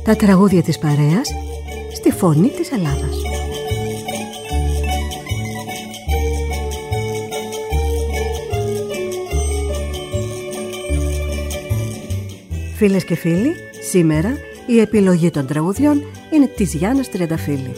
Τα τραγούδια της παρέας στη φωνή της Ελλάδας. Φίλες και φίλοι, σήμερα η επιλογή των τραγουδιών είναι της Γιάννας Τριανταφύλλη.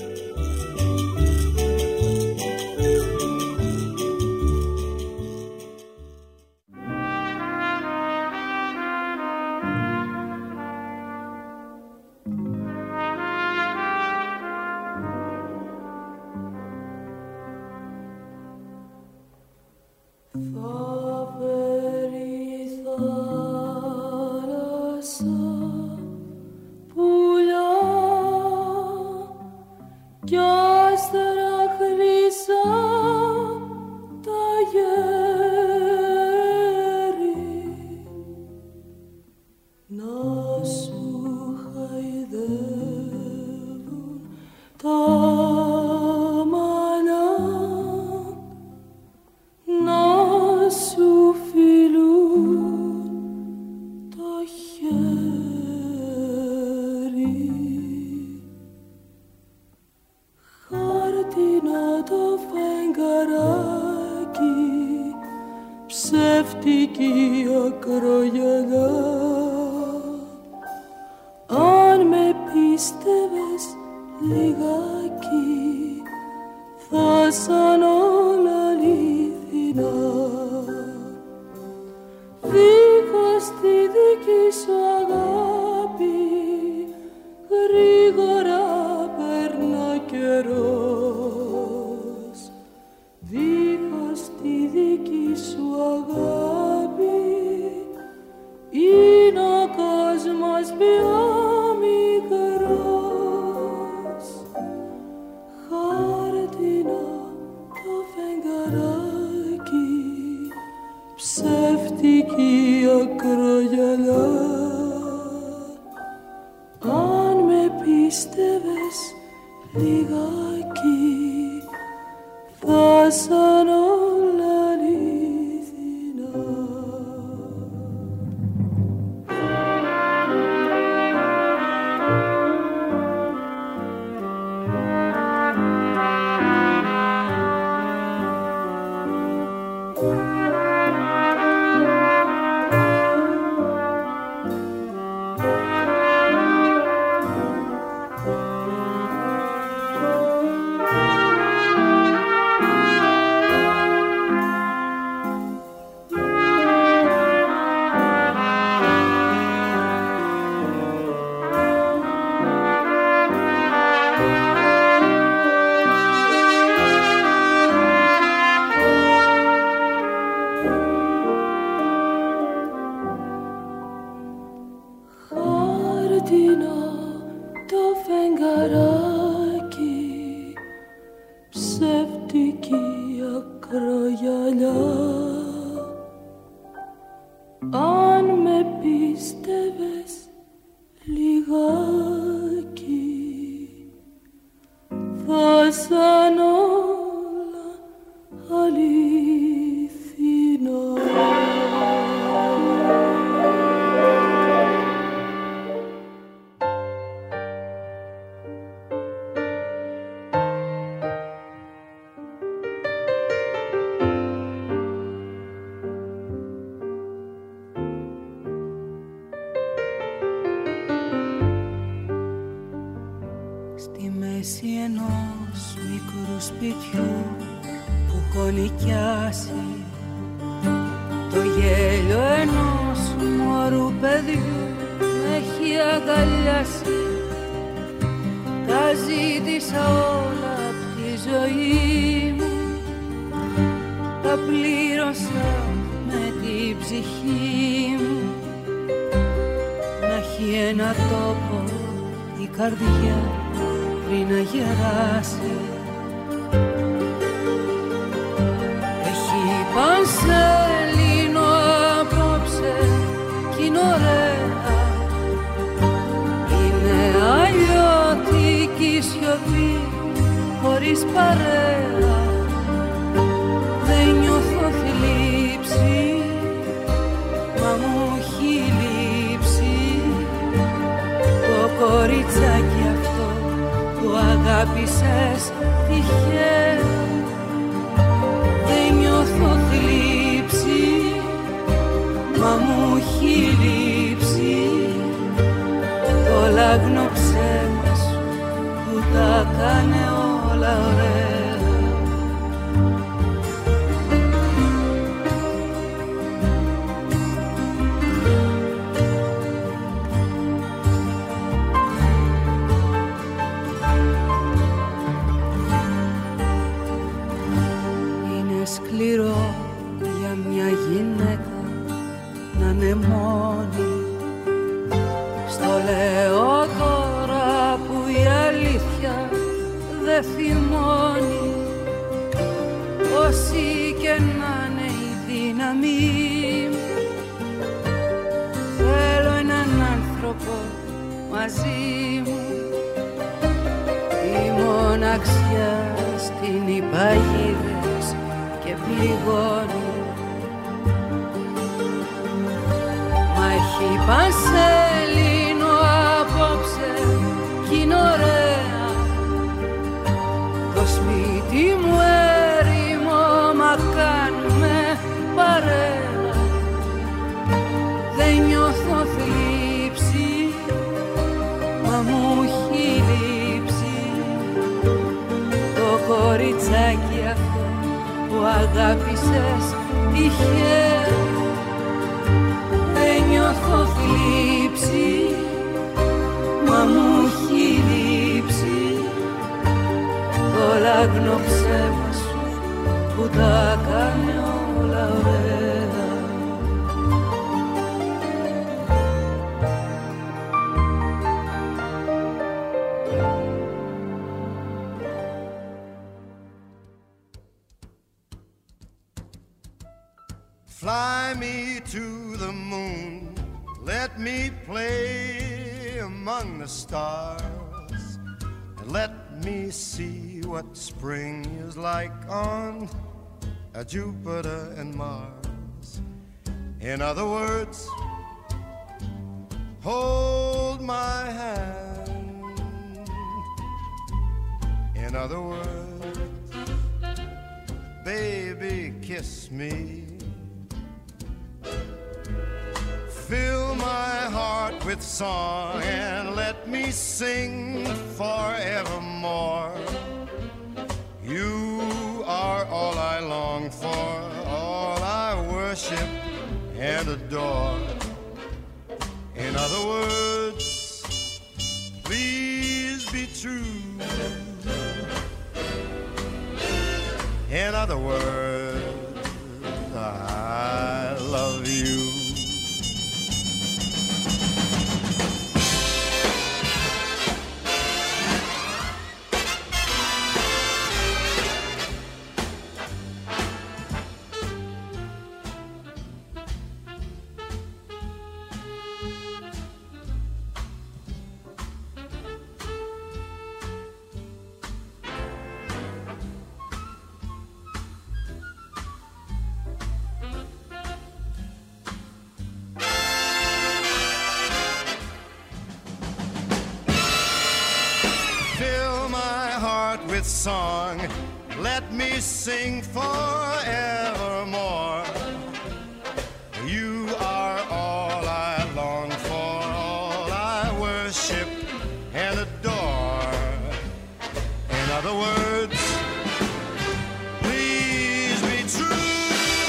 κορίτσι κοριτσάκι αυτό που αγάπησες τυχαία. Δεν νιώθω θλίψη, μα μου έχει λείψει το λάγνο ψέμα σου που τα κάνε όλα ωραία. Σκληρό για μια γυναίκα να είναι μόνη. Στο λέω τώρα που η αλήθεια δεν θυμώνει. Όση και να είναι η δύναμη, θέλω έναν άνθρωπο μαζί μου. Η μοναξιά στην υπαγίδες και πληγώνει. Μα έχει πανσέλινο απόψε κι είναι ωραία. Το σπίτι μου έρημο, μα κάνουμε παρέα. Δεν νιώθω θλίψη, μα μου έχει λείψει το κοριτσάκι αυτό που αγάπησες τυχαία. Δεν νιώθω θλίψη, μα μου έχει λείψει το λάγνο ψέμα σου που τα κάνει όλα ωραία. Fly me to the moon, let me play among the stars, and let me see what spring is like on Jupiter and Mars. In other words, hold my hand. In other words, baby, kiss me. Fill my heart with song and let me sing forevermore. You are all I long for, all I worship and adore. In other words, please be true. In other words, I love you. Song, let me sing forevermore. You are all I long for, all I worship and adore. In other words, please be true.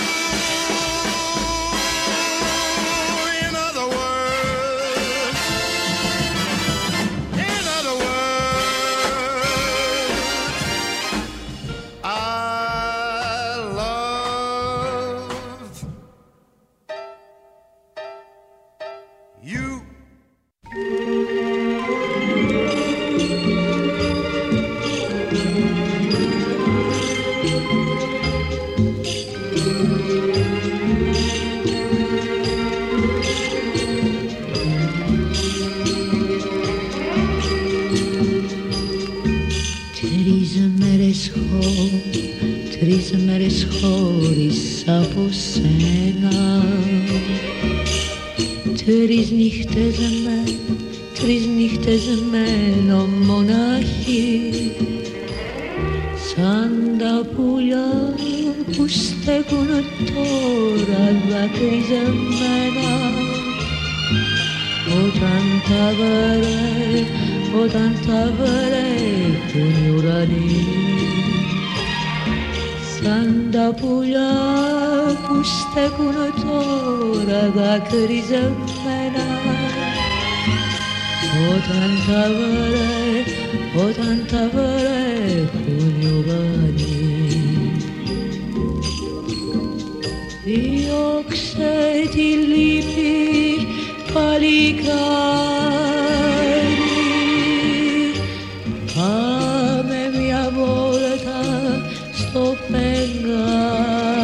In other words, in other words, Τρεις μέρες χώρισα από σένα. Τρεις νύχτες με, 3 νύχτες μένω μονάχη, σαν τα πουλιά που στέκουν τώρα δακρυζεμένα, όταν τα βρέχουν οι ουρανοί, σαν τα πουλιά που στέκουν τώρα δακρυζεμένα, όταν τα βρέχουν οι ουρανοί. Διώξε τη λύπη παλικάρι, πάμε μια βόλτα στο φεγγάρι.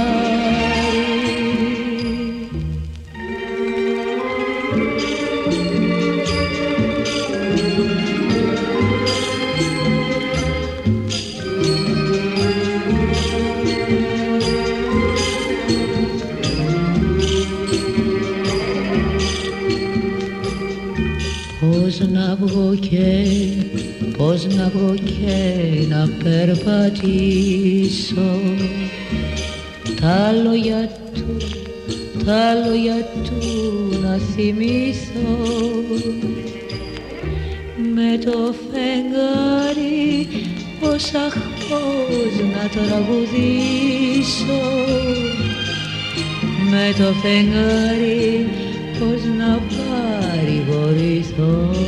Πώς να βγω και να περπατήσω, τα λόγια του να θυμηθώ, με το φεγγάρι πώς να τραγουδήσω, με το φεγγάρι πώς να παρηγορηθώ,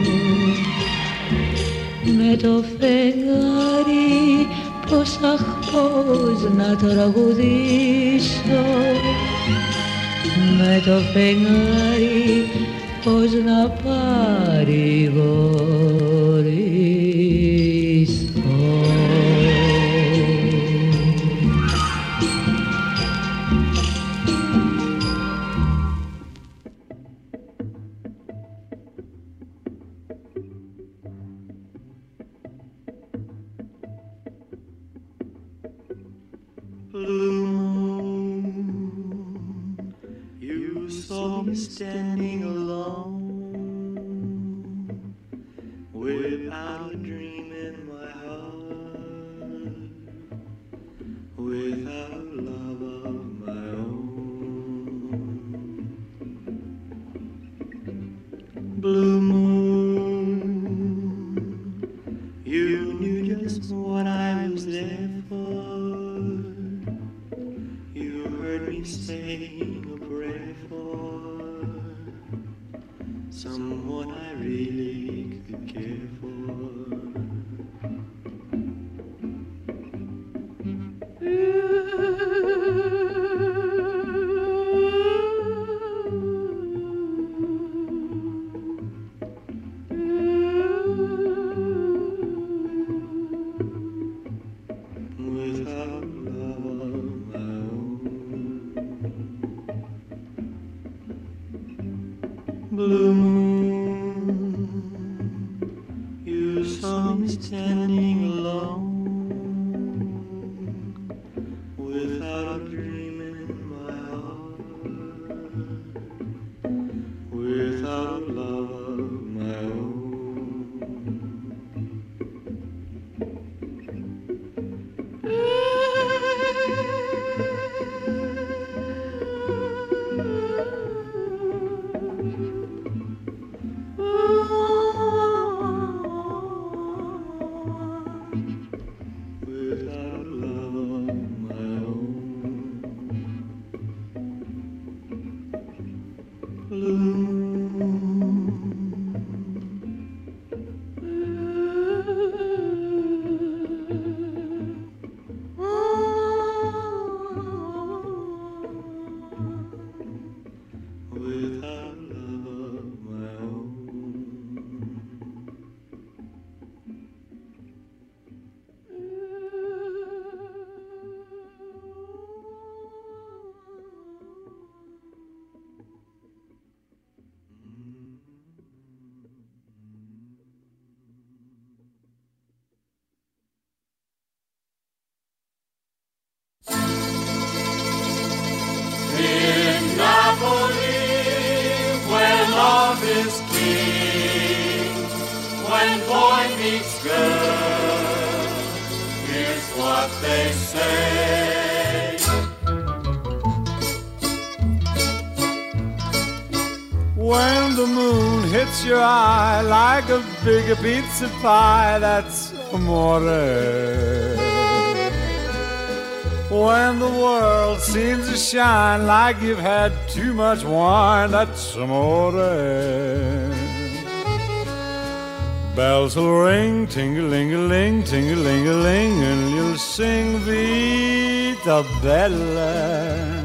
με το φεγγάρι πώς να τραγουδήσω, με το φεγγάρι πώς να παρηγορηθώ. Standing alone, without a dream in my heart, without love of my own. Blue moon, you knew just what I was there for. You heard me saying a prayer for someone I really could care for. Without love of my own. Blue moon, you saw me standing alone, without a dream in my heart, without a love of my own. meets girl, here's what they say. When the moon hits your eye like a big pizza pie, that's amore. When the world seems to shine like you've had too much wine, that's amore. Bells will ring, ting-a-ling-a-ling, ting-a-ling-a-ling, and you'll sing Vita Bella.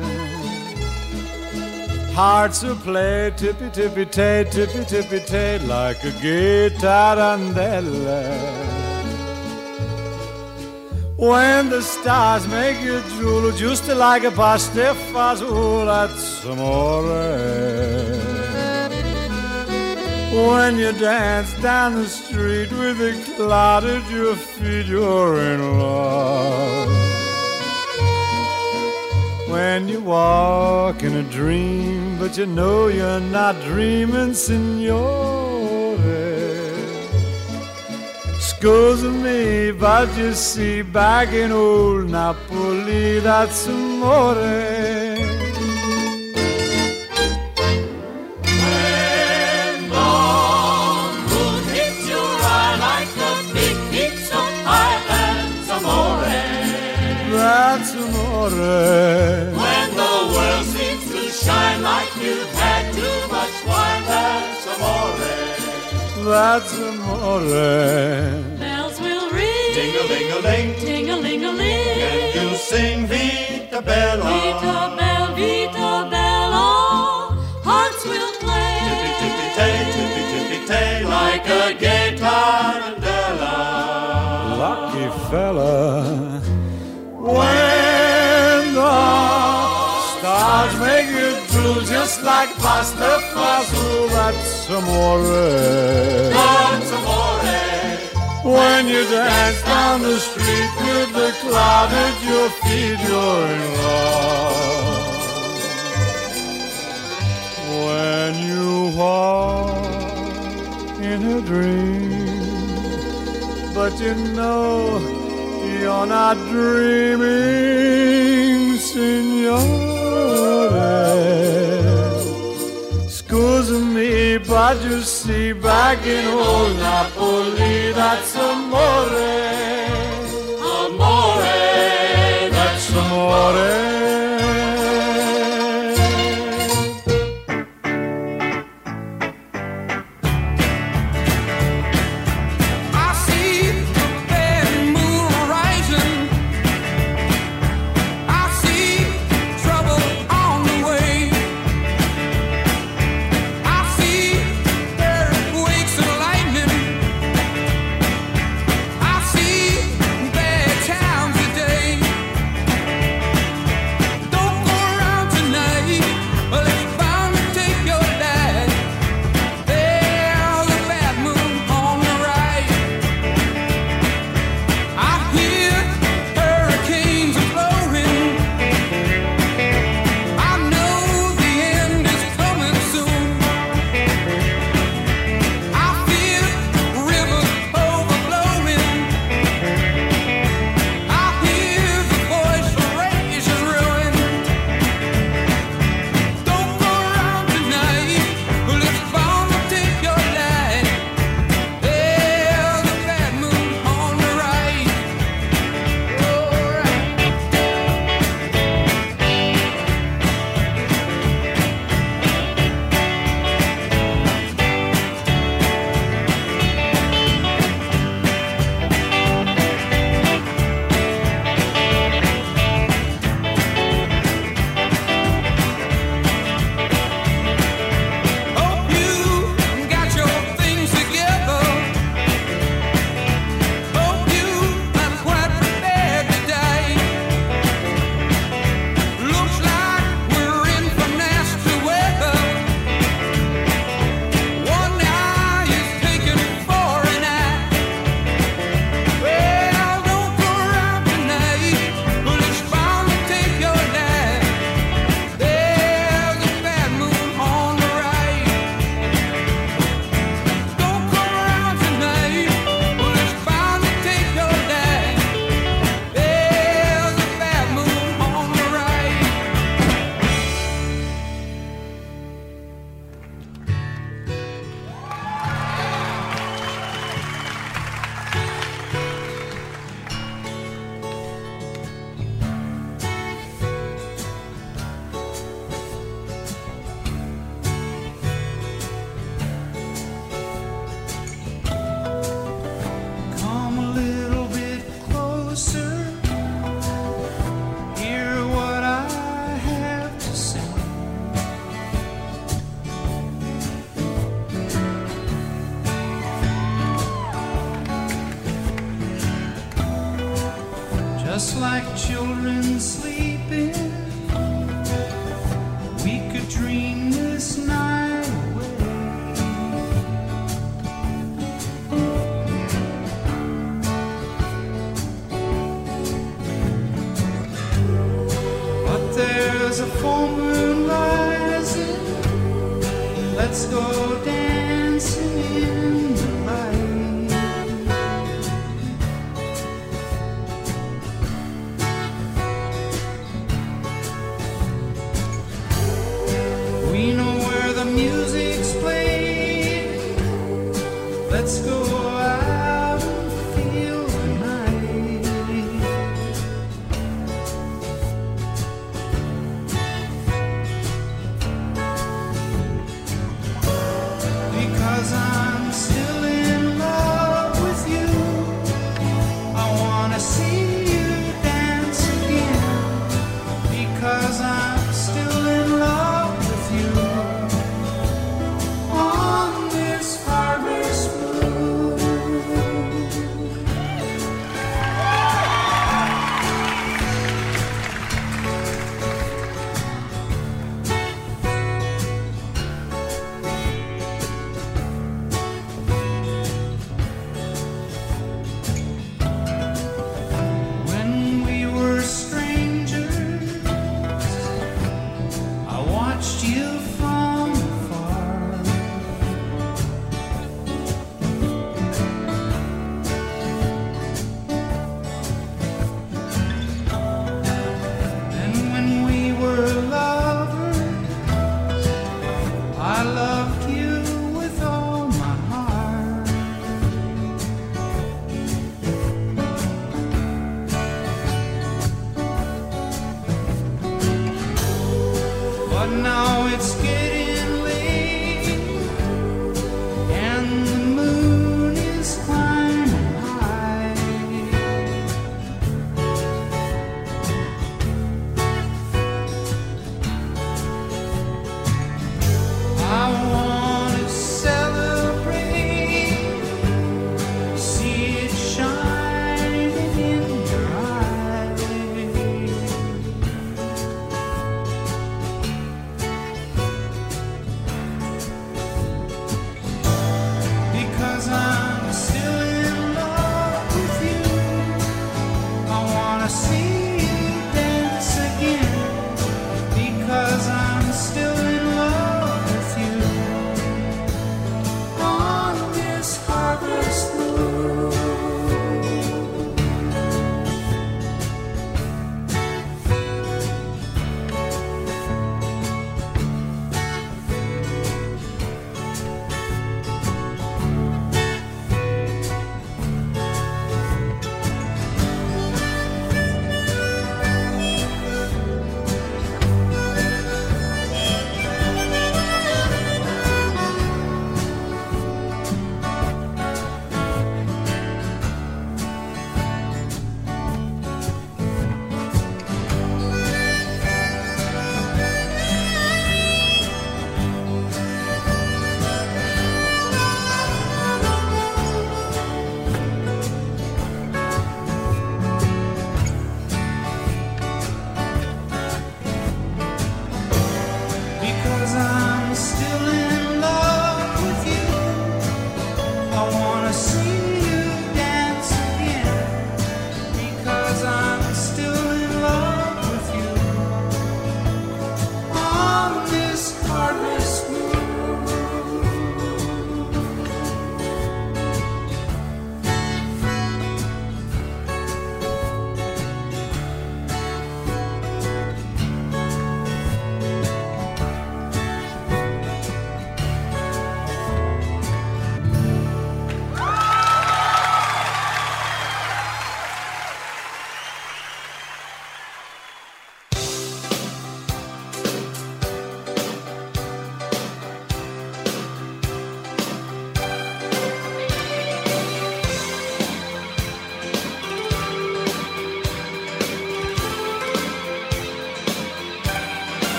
Hearts will play tippy-tippy-tay, tippy-tippy-tay, like a gay tarantella. When the stars make you drool, just like a pasta fazool, that's amore. When you dance down the street with a cloud at your feet, you're in love. When you walk in a dream, but you know you're not dreaming, signore. Scusa me, but you see, back in old Napoli, that's amore. When the moon hits your eye like a big pizza pie, that's amore. That's amore. When the world seems to shine like you've had too much wine, that's amore. That's amore. Bells will ring, Ting-a-ling-a-ling, ting-a-ling-a-ling, and you'll sing Vita Bella. Vita Bella, hearts will play, Tippy-tippy-tay, tippy-tippy-tay, like a gay tarantella. Lucky fella. When the stars make you drool just like pasta fazool, that's amore. That's amore. When you dance down the street with the cloud at your feet, you're in love. When you walk in a dream, but you know you're not dreaming, signore. Scusa me, but you see, back in old Napoli, that's amore. Amore. That's amore. just like children sleeping. We could dream this night away. But there's a full moon rising. Let's go dancing in the light. We know where the music's playing. Let's go out and feel the night. Because I'm still in love with you. I wanna see you dance again. Because I'm still in love with you. On this harvest moon. When we were strangers, I watched you from afar. And when we were lovers, I loved you with all my heart. But now it's getting late, and the moon is climbing high. I want to celebrate, see it shining in your eyes.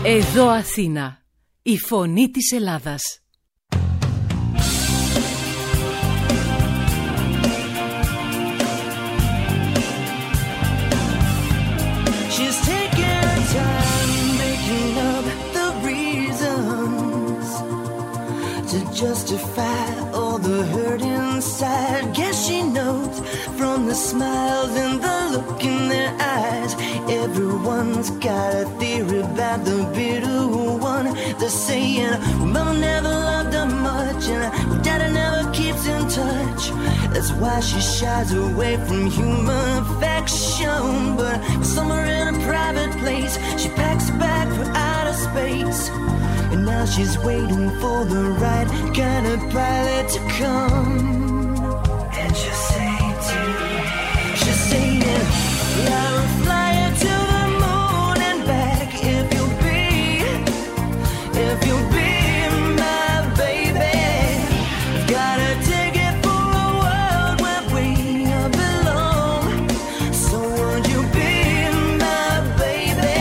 Εδώ Αθήνα, η φωνή της Ελλάδας. She's taking her time making up the reasons to justify all the hurt inside. Guess she knows from the smiles and the look in their eyes. Everyone's got a theory about the bitter one. They're saying, Mama never loved her much, and Daddy never keeps in touch. That's why she shies away from human affection. But somewhere in a private place, she packs a bag for outer space. And now she's waiting for the right kind of pilot to come. And she'll say to me, she's saying, I will fly you to the moon and back if you'll be my baby. Gotta take it for a world where we belong. So would you be my baby?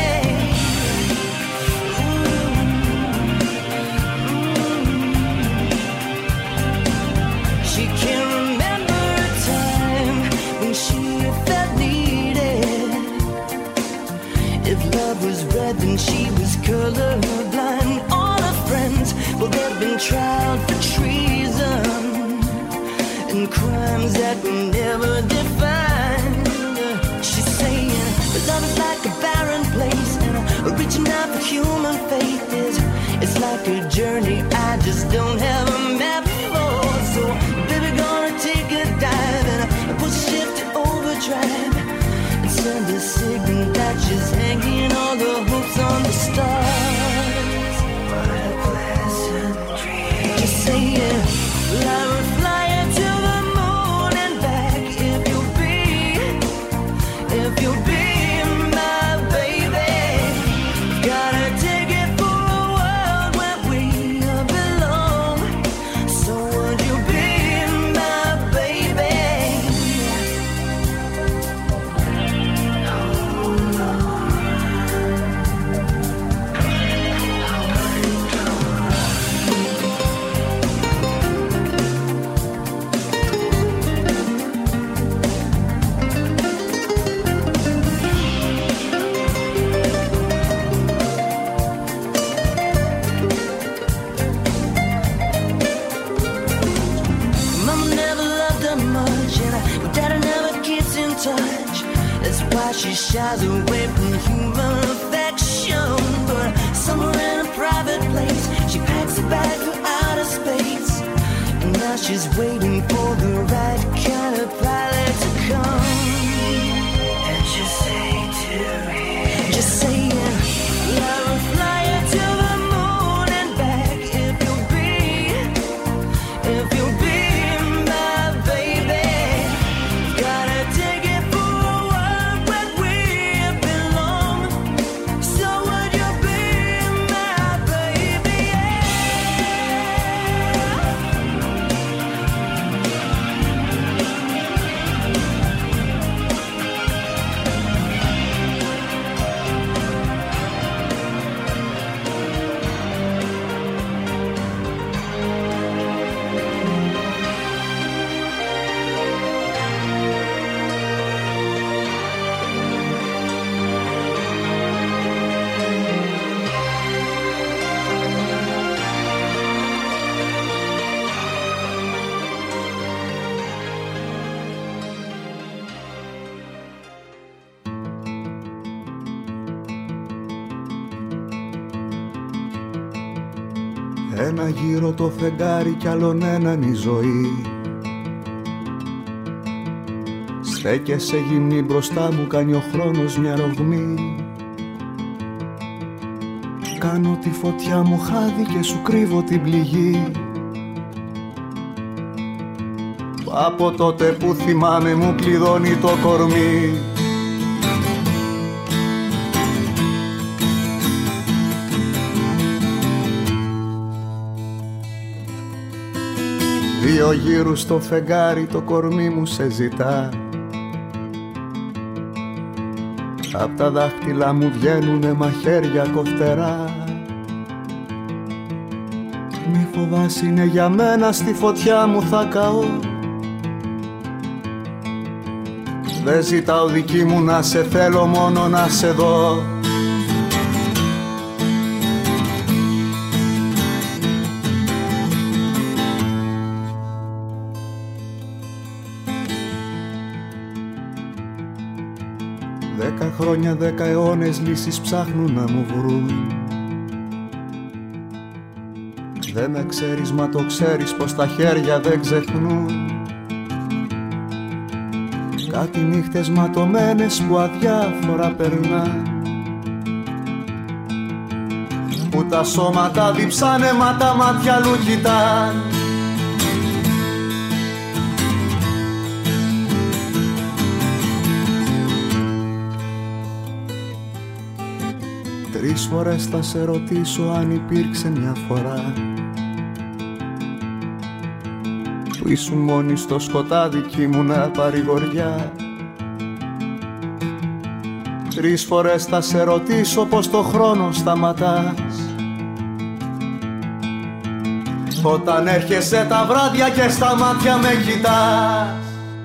She can't remember a time when she felt needed. If love was red, then she was colorblind. All her friends, well, they've been tried for treason and crimes that were never defined. She's saying, but love is like a barren place, and reaching out for human faith it's like a journey I just don't have a map for. So, baby, gonna take a dive and push shift to overdrive and send a signal that she's hanging all the hopes on the stars. What a pleasant dream. Just saying, I will fly you to the moon and back if you'll be my baby. Gotta take it for a world where we belong. So would you be my baby? Mama never loved her much, and Daddy never keeps in touch. That's why she shies away from human affection. But somewhere in a private place, she packs a bag for outer space. And now she's waiting for the right kind of pilot to come. And she'll say to me, just saying, I will fly you to the moon and back if you'll be my baby. Gotta take it for a world where we belong. So would you be my baby? Ένα γύρο το φεγγάρι κι άλλον έναν η ζωή. Στέκεσαι γυμνή μπροστά μου, κάνει ο χρόνος μια ρογμή. Κάνω τη φωτιά μου χάδι και σου κρύβω την πληγή. Από τότε που θυμάμαι μου κλειδώνει το κορμί. Δύο γύρους στο φεγγάρι το κορμί μου σε ζητά. Απ' τα δάχτυλα μου βγαίνουνε μαχαίρια κοφτερά. Μη φοβάσαι, είναι για μένα, στη φωτιά μου θα καώ. Δεν ζητάω δική μου να σε θέλω, μόνο να σε δω. Δέκα χρόνια, 10 αιώνες λύσεις ψάχνουν να μου βρουν. Δεν με ξέρεις, μα το ξέρεις πως τα χέρια δεν ξεχνούν. Κάτι νύχτες ματωμένες που αδιάφορα περνά, που τα σώματα διψάνε μα τα μάτια αλλού κοιτάν. Τρεις φορές θα σε ρωτήσω αν υπήρξε μια φορά που ήσουν μόνη στο σκοτάδι κι ήμουνα παρηγοριά. Τρεις φορές θα σε ρωτήσω πως το χρόνο σταματάς όταν έρχεσαι τα βράδια και στα μάτια με κοιτάς.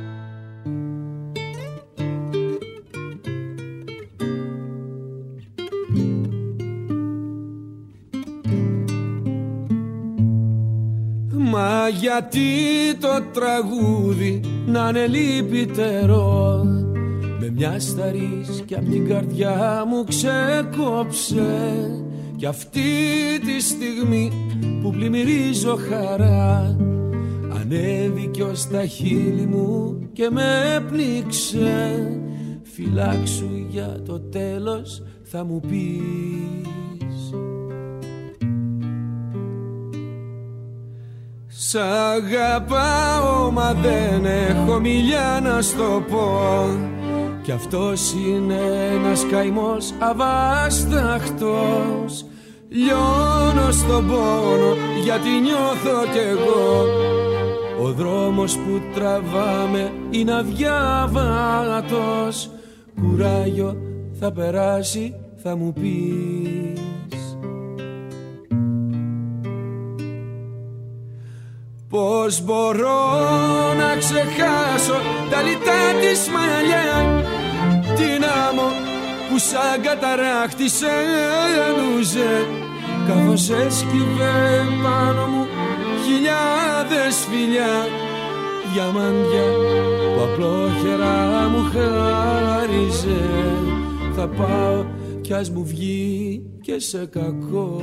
Μα γιατί το τραγούδι να είναι λυπητερό, με μια σταρίς κι απ' την καρδιά μου ξεκόψε. Κι αυτή τη στιγμή που πλημμυρίζω χαρά, ανέβηκε ως τα χείλη μου και με πνίξε. Φυλάξου για το τέλος θα μου πεις. Σ' αγαπάω μα δεν έχω μιλιά να στο πω, κι αυτός είναι ένας καημός αβάσταχτος. Λιώνω στον πόνο γιατί νιώθω κι εγώ, ο δρόμος που τραβάμε είναι αδιάβατος. Κουράγιο θα περάσει θα μου πεις. Πώς μπορώ να ξεχάσω τα λιτά της μαλλιά, την άμμο που σαν καταράχτησε λούζε, καθώς έσκυβε πάνω μου χιλιάδες φιλιά, διαμάντια που απλόχερα μου χάριζε. Θα πάω κι ας μου βγει και σε κακό.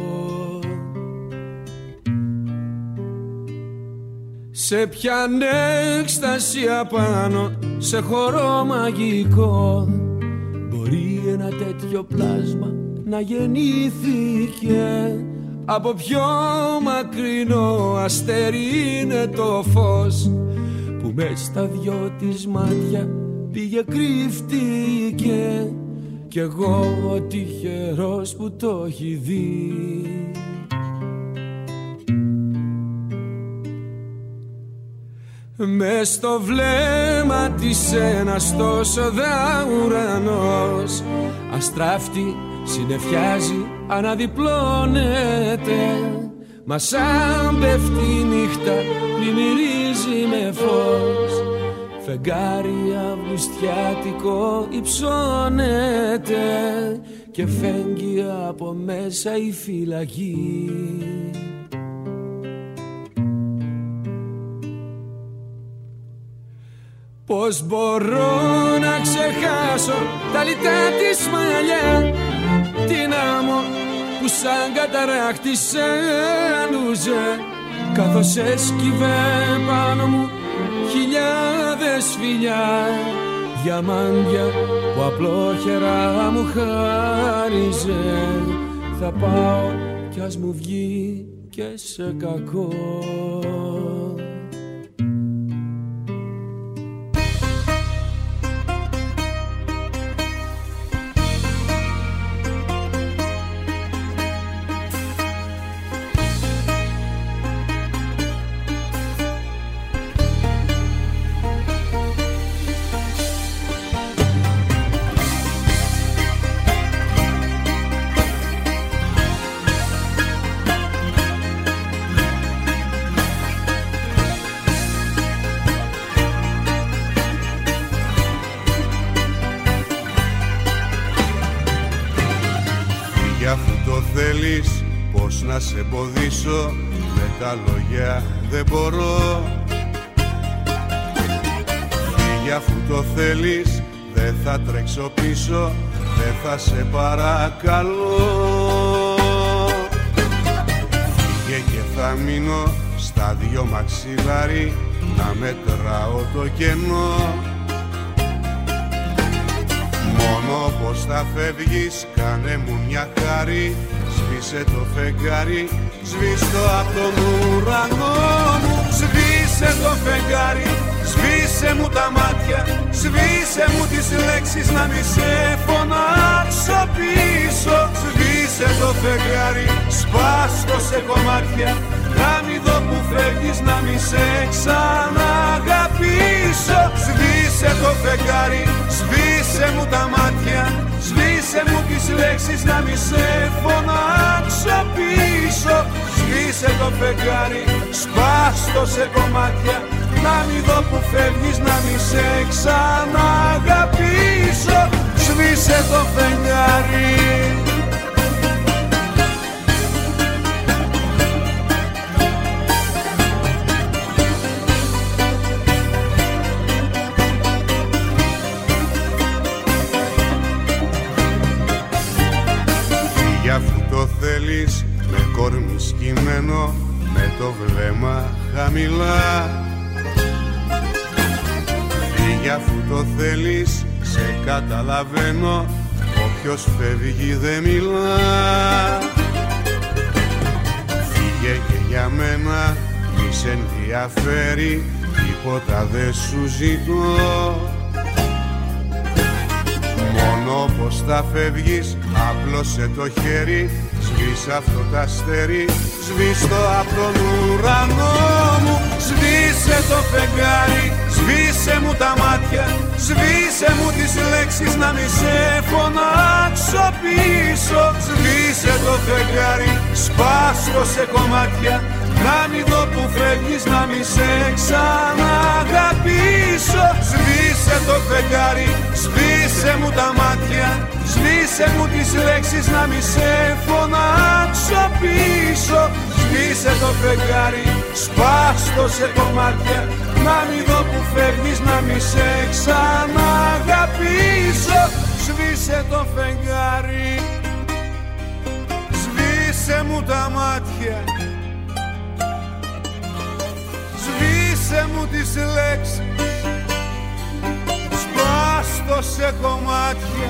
Σε πιάνε έκσταση απάνω, σε χορό μαγικό. Μπορεί ένα τέτοιο πλάσμα να γεννήθηκε από πιο μακρινό αστέρι, είναι το φως που μες στα δυο της μάτια πήγε κρύφτηκε. Κι εγώ τυχερός που το έχει δει. Μες στο βλέμμα της ένας τόσο δα ουρανός, αστράφτη συννεφιάζει, αναδιπλώνεται. Μα σαν πέφτει η νύχτα πλημμυρίζει με φως, φεγγάρι αυγουστιάτικο υψώνεται και φέγγει από μέσα η φυλακή. Πώς μπορώ να ξεχάσω τα λιτά της μαλλιά, την άμμο που σαν καταράχτησε λούζε, καθώς έσκυβε πάνω μου χιλιάδες φιλιά, διαμάντια που απλόχερα μου χάριζε. Θα πάω κι ας μου βγει και σε κακό. αφού το θέλεις, πώς να σε εμποδίσω, με τα λόγια δεν μπορώ. Φύγε αφού το θέλεις, δεν θα τρέξω πίσω, δεν θα σε παρακαλώ. Φύγε και θα μείνω στα δυο μαξιλάρι, να μετράω το κενό. Μόνο πως θα φεύγεις, κάνε μου μια χάρη, σβήσε το φεγγάρι, σβήστο απ' τον ουρανό μου. Σβήσε το φεγγάρι, σβήσε μου τα μάτια, σβήσε μου τις λέξεις, να μη σε φωνάξω πίσω. Σβήσε το φεγγάρι, σπάστο σε κομμάτια, να μη δω που φεύγεις, να μη σε ξαναγαπήσω. Σβήσε το φεγγάρι, σβήσε μου τα μάτια, σβήσε μου τις λέξεις, να μη σε φωνάξω πίσω. Σβήσε το φεγγάρι, σπάστο σε κομμάτια, να μη δω που φεύγεις, να μη σε ξαναγαπήσω. Σβήσε το φεγγάρι. Αφού το θέλεις, με κόρμι σκυμμένο, με το βλέμμα χαμηλά. Φύγε αφού το θέλεις, σε καταλαβαίνω, όποιος φεύγει δεν μιλά. Φύγε και για μένα, μη σε ενδιαφέρει, τίποτα δεν σου ζητώ. Μόνο πως θα φεύγεις, άπλωσε το χέρι, σβήσε αυτό το αστέρι, σβήστο απ' τον ουρανό μου. Σβήσε το φεγγάρι, σβήσε μου τα μάτια, σβήσε μου τις λέξεις, να μη σε φωνάξω πίσω. Σβήσε το φεγγάρι, σπάστο σε κομμάτια, να μη δω που φεύγεις, να μη σε ξαναγαπήσω. Σβήσε το φεγγάρι, σβήσε μου τα μάτια, σβήσε μου τις λέξεις, να μη σε φωνάξω πίσω. Σβήσε το φεγγάρι, σπάστο σε κομμάτια, να μη δω που φεύγεις, να μη σε ξαναγαπήσω. Σβήσε το φεγγάρι, σβήσε μου τα μάτια, σβήσε μου τις λέξεις, σπάστο σε κομμάτια.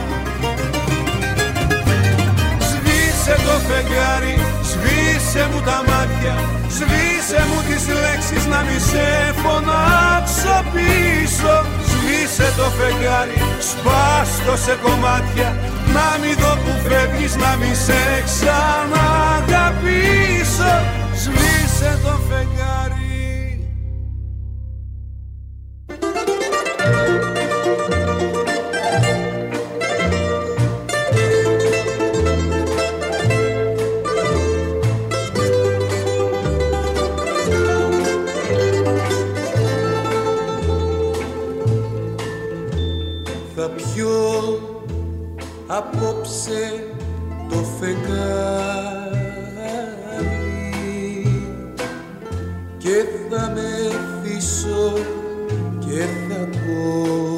Σβήσε το φεγγάρι, σβήσε μου τα μάτια, σβήσε μου τις λέξεις, να μη σε φωνάξω πίσω. Σβήσε το φεγγάρι, σπάστο σε κομμάτια, να μη δω που φεύγεις, να μη σε ξαναγαπήσω. Σβήσε το φεγγάρι. Θα πιω απόψε το φεγγάρι και θα μεθύσω και θα πω,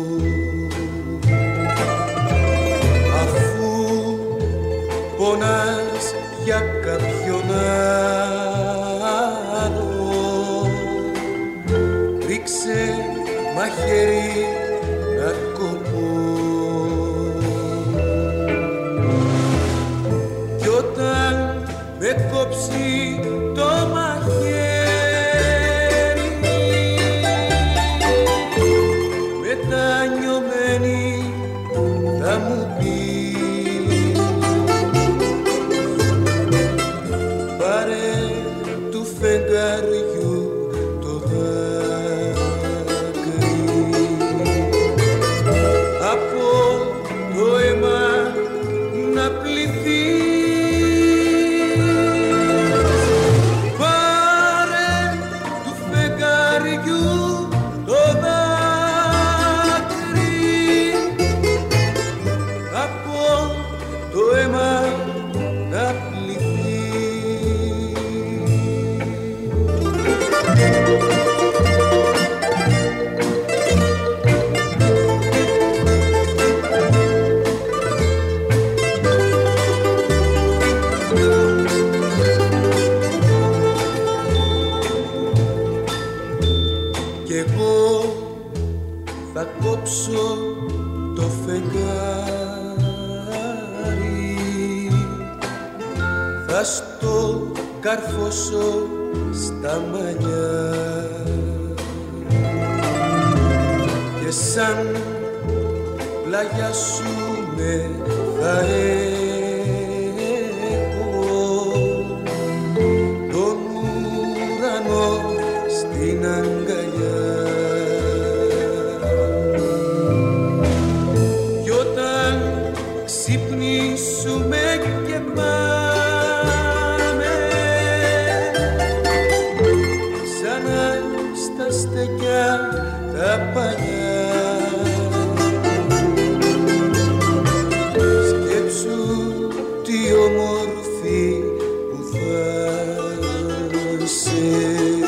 αφού πονάς για κάποιον άλλο, ρίξε μαχαίρι να κοπώ. Κι όταν με κόψει το μαχαίρι, μετανιωμένη θα μου πει, πάρε του φεγγαριού το δάκρυ, από το αίμα να πληθείς. να στο καρφώσω στα μαλλιά και σαν πλάγια σου με θα έχω τον ουρανό στην αγκαλιά κι όταν ξυπνήσουμε και πάμε ξανά στα στεκιά τα παλιά όμορφη που θα είσαι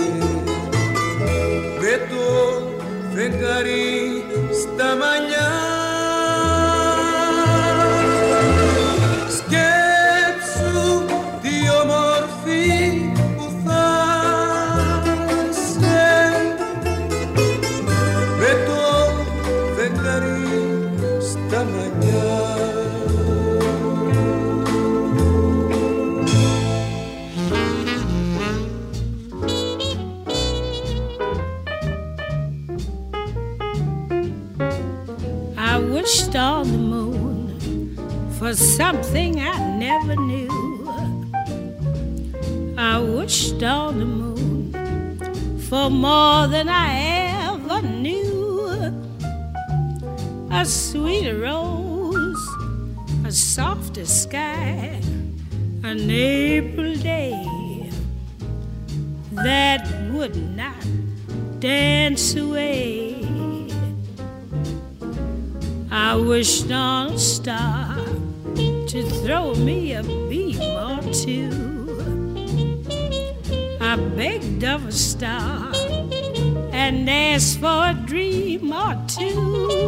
με το φεγγάρι στα μαλλιά σκέψου τι όμορφη που θα είσαι με το φεγγάρι στα μαλλιά. On the moon for something I never knew. I wished on the moon for more than I ever knew. A sweeter rose, a softer sky, an April day that would not dance away. I wished on a star to throw me a beam or two. I begged of a star and asked for a dream or two.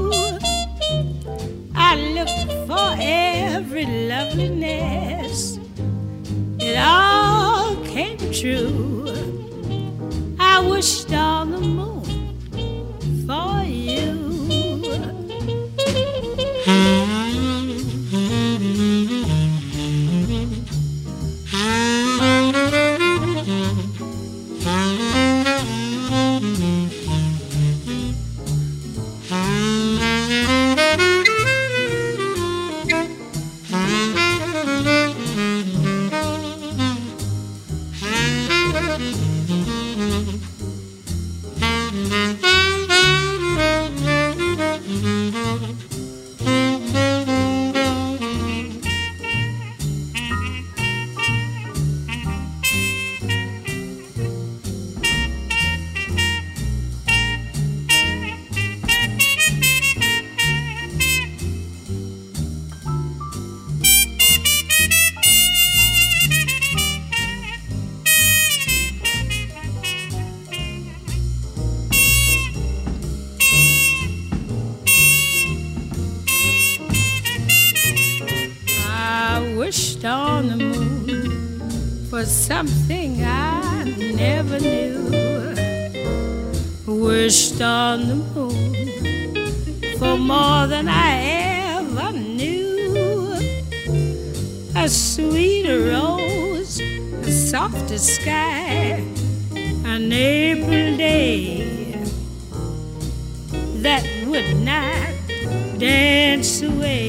I looked for every loveliness. It all came true. I wished on the moon for you. On the moon for something I never knew. Wished on the moon for more than I ever knew. A sweeter rose, a softer sky, an April day that would not dance away.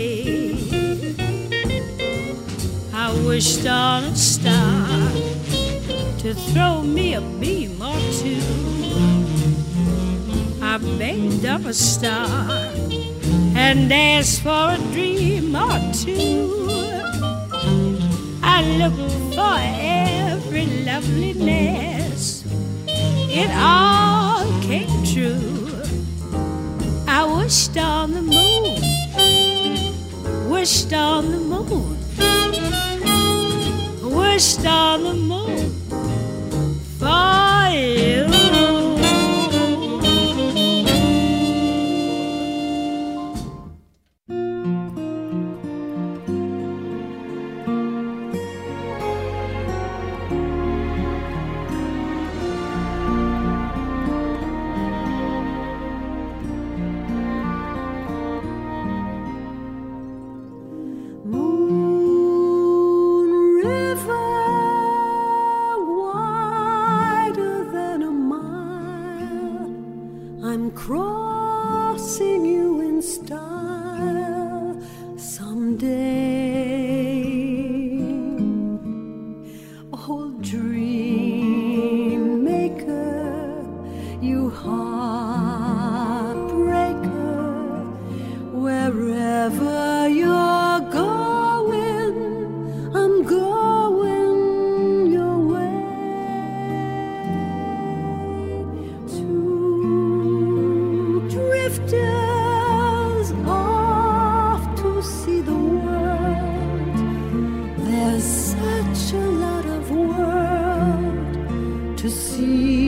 I wished on a star to throw me a beam or two. I begged of a star and asked for a dream or two. I looked for every loveliness. It all came true. I wished on the moon, wished on the moon, wished on the moon for you. River going your way to drifters off to see the world. There's such a lot of world to see.